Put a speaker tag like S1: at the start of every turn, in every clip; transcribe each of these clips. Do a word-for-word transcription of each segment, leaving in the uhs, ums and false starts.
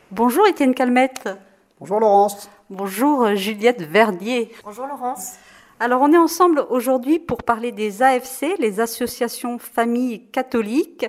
S1: Bonjour Étienne Calmette.
S2: Bonjour Laurence.
S1: Bonjour Juliette Verdier.
S3: Bonjour Laurence.
S1: Alors on est ensemble aujourd'hui pour parler des A F C, les associations familles catholiques.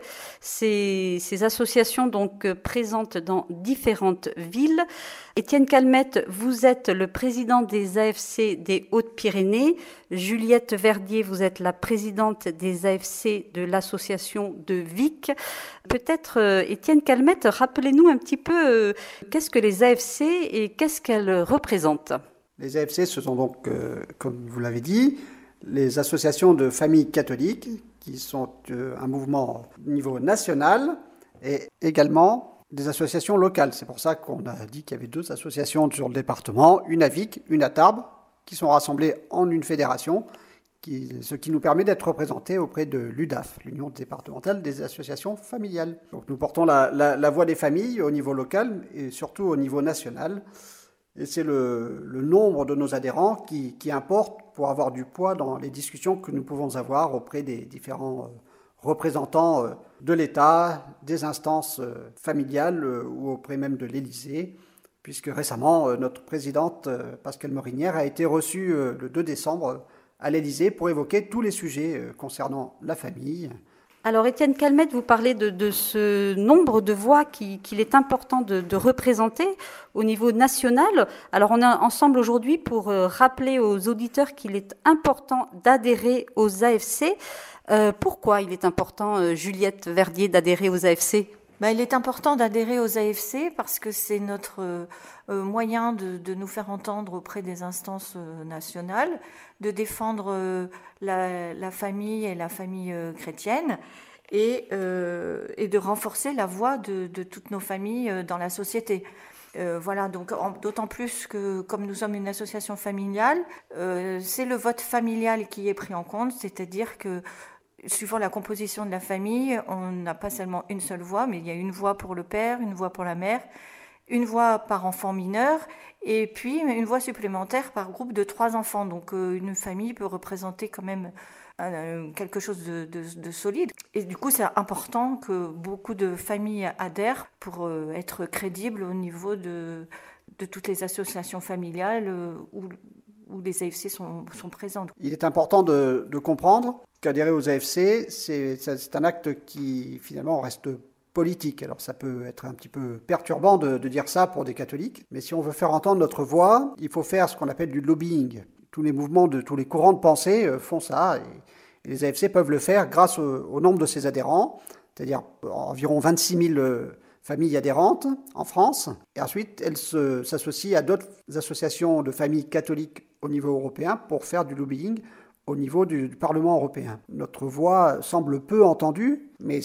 S1: Ces, ces associations donc euh, présentes dans différentes villes. Étienne Calmette, vous êtes le président des A F C des Hautes-Pyrénées. Juliette Verdier, vous êtes la présidente des A F C de l'association de Vic. Peut-être euh, Étienne Calmette, rappelez-nous un petit peu euh, qu'est-ce que les A F C et qu'est-ce qu'elles représentent.
S2: Les A F C, ce sont donc, euh, comme vous l'avez dit, les associations de familles catholiques qui sont euh, un mouvement au niveau national et également des associations locales. C'est pour ça qu'on a dit qu'il y avait deux associations sur le département, une à Vic, une à Tarbes, qui sont rassemblées en une fédération, qui, ce qui nous permet d'être représentés auprès de l'U D A F, l'Union départementale des associations familiales. Donc nous portons la, la, la voix des familles au niveau local et surtout au niveau national. Et c'est le, le nombre de nos adhérents qui, qui importe pour avoir du poids dans les discussions que nous pouvons avoir auprès des différents représentants de l'État, des instances familiales ou auprès même de l'Élysée, puisque récemment, notre présidente Pascale Morinière a été reçue le deux décembre à l'Élysée pour évoquer tous les sujets concernant la famille.
S1: Alors Étienne Calmette, vous parlez de, de ce nombre de voix qui, qu'il est important de, de représenter au niveau national. Alors on est ensemble aujourd'hui pour euh, rappeler aux auditeurs qu'il est important d'adhérer aux A F C. Euh, pourquoi il est important, euh, Juliette Verdier, d'adhérer aux A F C ?
S3: Ben, il est important d'adhérer aux A F C parce que c'est notre euh, moyen de, de nous faire entendre auprès des instances euh, nationales, de défendre euh, la, la famille et la famille euh, chrétienne et, euh, et de renforcer la voix de, de toutes nos familles euh, dans la société. Euh, voilà, donc en, d'autant plus que comme nous sommes une association familiale, euh, c'est le vote familial qui est pris en compte, c'est-à-dire que suivant la composition de la famille, on n'a pas seulement une seule voix, mais il y a une voix pour le père, une voix pour la mère, une voix par enfant mineur, et puis une voix supplémentaire par groupe de trois enfants. Donc euh, une famille peut représenter quand même euh, quelque chose de, de, de solide. Et du coup, c'est important que beaucoup de familles adhèrent pour euh, être crédibles au niveau de, de toutes les associations familiales euh, où, où les A F C sont, sont présents.
S2: Il est important de, de comprendre qu'adhérer aux A F C, c'est, c'est un acte qui finalement reste politique. Alors ça peut être un petit peu perturbant de, de dire ça pour des catholiques, mais si on veut faire entendre notre voix, il faut faire ce qu'on appelle du lobbying. Tous les mouvements, de, tous les courants de pensée font ça, et, et les A F C peuvent le faire grâce au, au nombre de ses adhérents, c'est-à-dire environ vingt-six mille familles adhérentes en France, et ensuite elles se, s'associent à d'autres associations de familles catholiques au niveau européen pour faire du lobbying au niveau du, du Parlement européen. Notre voix semble peu entendue, mais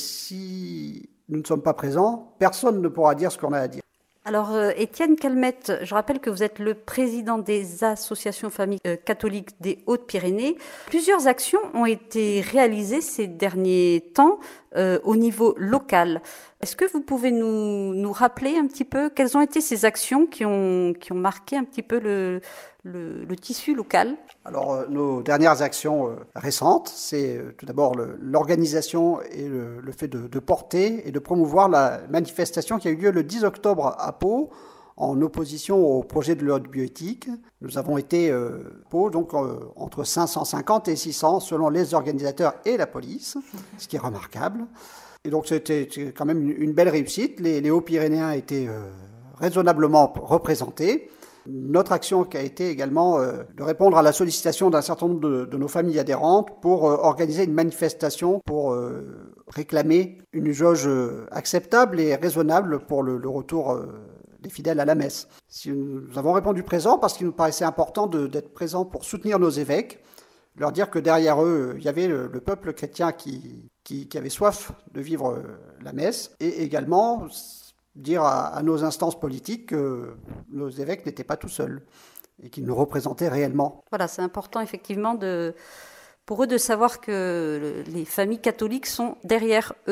S2: si nous ne sommes pas présents, personne ne pourra dire ce qu'on a à dire.
S1: Alors euh, Étienne Calmette, je rappelle que vous êtes le président des associations familles euh, catholiques des Hautes-Pyrénées. Plusieurs actions ont été réalisées ces derniers temps euh, au niveau local. Est-ce que vous pouvez nous, nous rappeler un petit peu quelles ont été ces actions qui ont, qui ont marqué un petit peu le, le, le tissu local ?
S2: Alors, euh, nos dernières actions euh, récentes, c'est euh, tout d'abord le, l'organisation et le, le fait de, de porter et de promouvoir la manifestation qui a eu lieu le dix octobre à Pau, en opposition au projet de loi de bioéthique. Nous avons été euh, Pau, donc euh, entre cinq cent cinquante et six cents, selon les organisateurs et la police, ce qui est remarquable. Et donc c'était quand même une, une belle réussite. Les, les Hauts-Pyrénéens étaient euh, raisonnablement représentés. Notre action qui a été également euh, de répondre à la sollicitation d'un certain nombre de, de nos familles adhérentes pour euh, organiser une manifestation pour euh, réclamer une jauge acceptable et raisonnable pour le, le retour euh, des fidèles à la messe. Si nous avons répondu présent parce qu'il nous paraissait important de, d'être présents pour soutenir nos évêques, leur dire que derrière eux, il y avait le, le peuple chrétien qui, qui, qui avait soif de vivre la messe, et également dire à, à nos instances politiques que nos évêques n'étaient pas tout seuls et qu'ils nous représentaient réellement.
S1: Voilà, c'est important effectivement de, pour eux de savoir que les familles catholiques sont derrière eux.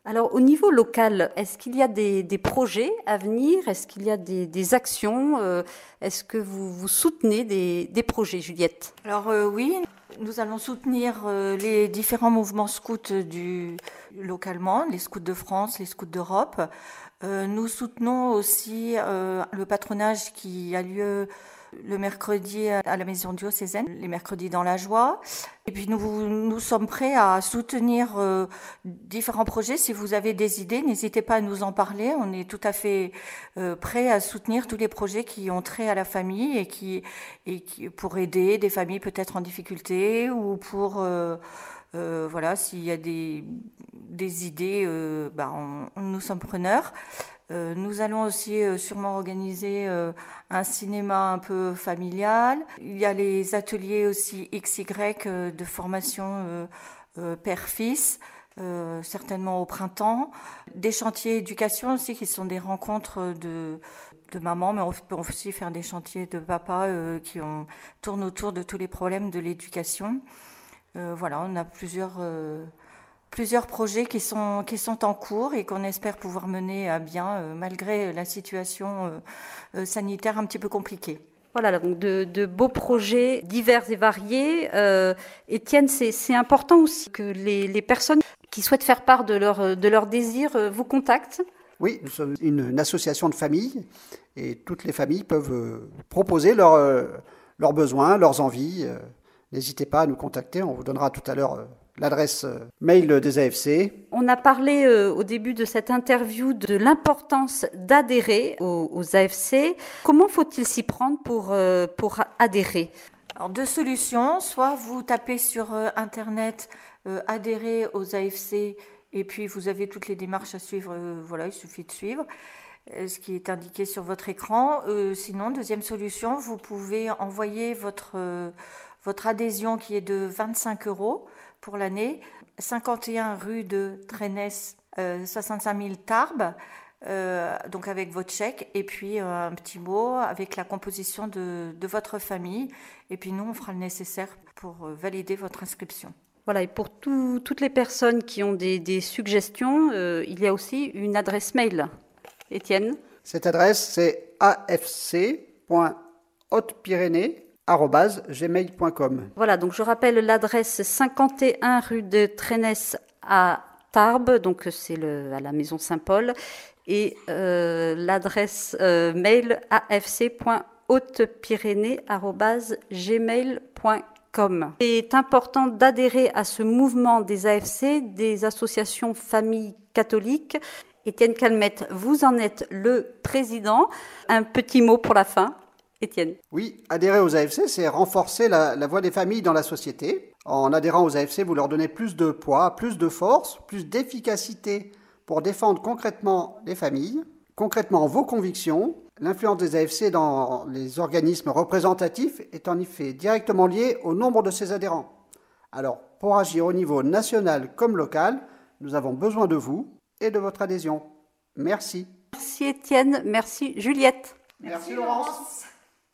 S1: Alors, au niveau local, est-ce qu'il y a des, des projets à venir? Est-ce qu'il y a des, des actions? euh, Est-ce que vous, vous soutenez des, des projets, Juliette?
S3: Alors euh, oui, nous allons soutenir euh, les différents mouvements scouts du, localement, les scouts de France, les scouts d'Europe. Euh, nous soutenons aussi euh, le patronage qui a lieu le mercredi à la maison diocésaine, les mercredis dans la joie. Et puis nous, nous sommes prêts à soutenir euh, différents projets. Si vous avez des idées, n'hésitez pas à nous en parler. On est tout à fait euh, prêts à soutenir tous les projets qui ont trait à la famille et qui, et qui pour aider des familles peut-être en difficulté ou pour euh, euh, voilà, s'il y a des, des idées, euh, ben on, nous sommes preneurs. Euh, nous allons aussi euh, sûrement organiser euh, un cinéma un peu familial. Il y a les ateliers aussi X Y euh, de formation euh, euh, père-fils, euh, certainement au printemps. Des chantiers éducation aussi qui sont des rencontres de, de maman, mais on peut aussi faire des chantiers de papa euh, qui ont, tournent autour de tous les problèmes de l'éducation. Euh, voilà, on a plusieurs... Euh, Plusieurs projets qui sont, qui sont en cours et qu'on espère pouvoir mener à bien euh, malgré la situation euh, euh, sanitaire un petit peu compliquée.
S1: Voilà, donc de, de beaux projets divers et variés. Euh, Étienne, c'est, c'est important aussi que les, les personnes qui souhaitent faire part de leur, de leur désir euh, vous contactent.
S2: Oui, nous sommes une, une association de familles et toutes les familles peuvent euh, proposer leurs euh, leurs besoins, leurs envies. Euh, n'hésitez pas à nous contacter, on vous donnera tout à l'heure euh, l'adresse mail des A F C.
S1: On a parlé euh, au début de cette interview de l'importance d'adhérer aux, aux A F C. Comment faut-il s'y prendre pour, euh, pour adhérer?
S3: Alors, deux solutions. Soit vous tapez sur euh, Internet euh, adhérer aux A F C et puis vous avez toutes les démarches à suivre. Euh, voilà, il suffit de suivre euh, ce qui est indiqué sur votre écran. Euh, sinon, deuxième solution, vous pouvez envoyer votre, euh, votre adhésion qui est de vingt-cinq euros pour l'année, cinquante et un rue de Trenesse, euh, soixante-cinq mille Tarbes, euh, donc avec votre chèque, et puis euh, un petit mot avec la composition de, de votre famille. Et puis nous, on fera le nécessaire pour euh, valider votre inscription.
S1: Voilà, et pour tout, toutes les personnes qui ont des, des suggestions, euh, il y a aussi une adresse mail. Étienne?
S2: Cette adresse, c'est a f c point haute-pyrénées arobase gmail point com.
S1: Voilà, donc je rappelle l'adresse cinquante et un rue de Trenesse à Tarbes, donc c'est le, à la maison Saint-Paul, et euh, l'adresse euh, mail a f c point haute-pyrénées arobase gmail point com. Il est important d'adhérer à ce mouvement des A F C, des associations familles catholiques. Étienne Calmette, vous en êtes le président. Un petit mot pour la fin. Étienne.
S2: Oui, adhérer aux A F C, c'est renforcer la, la voix des familles dans la société. En adhérant aux A F C, vous leur donnez plus de poids, plus de force, plus d'efficacité pour défendre concrètement les familles, concrètement vos convictions. L'influence des A F C dans les organismes représentatifs est en effet directement liée au nombre de ses adhérents. Alors, pour agir au niveau national comme local, nous avons besoin de vous et de votre adhésion. Merci.
S1: Merci Étienne, merci Juliette.
S2: Merci, merci Laurence.